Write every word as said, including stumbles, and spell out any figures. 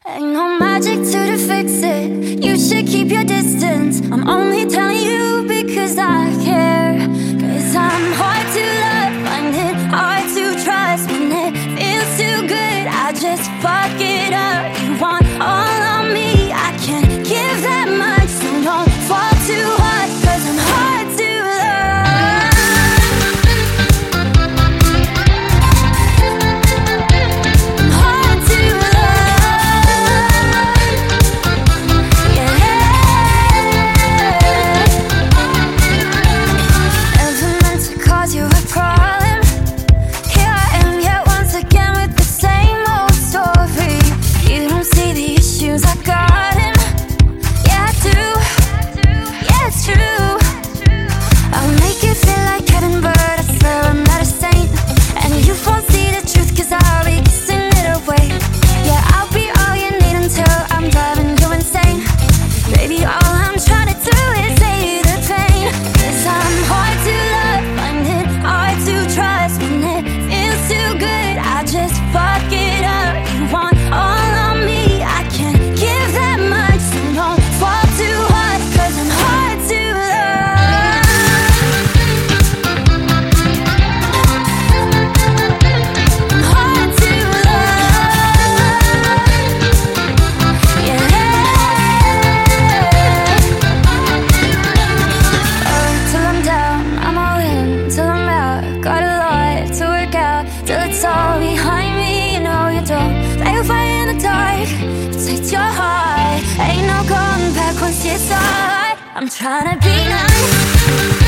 Ain't no magic to fix it. You should keep your distance. I'm only telling you because I care. Cause I'm hard to love, find it hard to trust. When it feels too good, I just fuck it up. You want all of me, I can't give that much. So don't fall too hard, cause I'm hard to love. I'm hard to love. Yeah. Never meant to cause you a problem. Here I am yet once again with the same old story. You don't see the issues I got in. Yeah, I do. Yeah, it's true. I'll make it feel like heaven, but I swear I'm not a saint. And you won't see the truth, cause I'll be kissing it away. Yeah, I'll be all you need until I'm driving you insane. Baby, all I'm trying to do is save the pain. Cause I'm hard to love, find it hard to trust. When it feels too good, I just fuck it up. You want all of me, I can't give that much. So don't fall too hard, cause I'm hard to love. I'm hard to love. Yeah. Oh, till I'm down, I'm all in, till I'm out. Got a lot to work out, till it's all behind me. You know you don't play with fire in the dark. Protect your heart, ain't no going back once you start. I'm trying to be nice.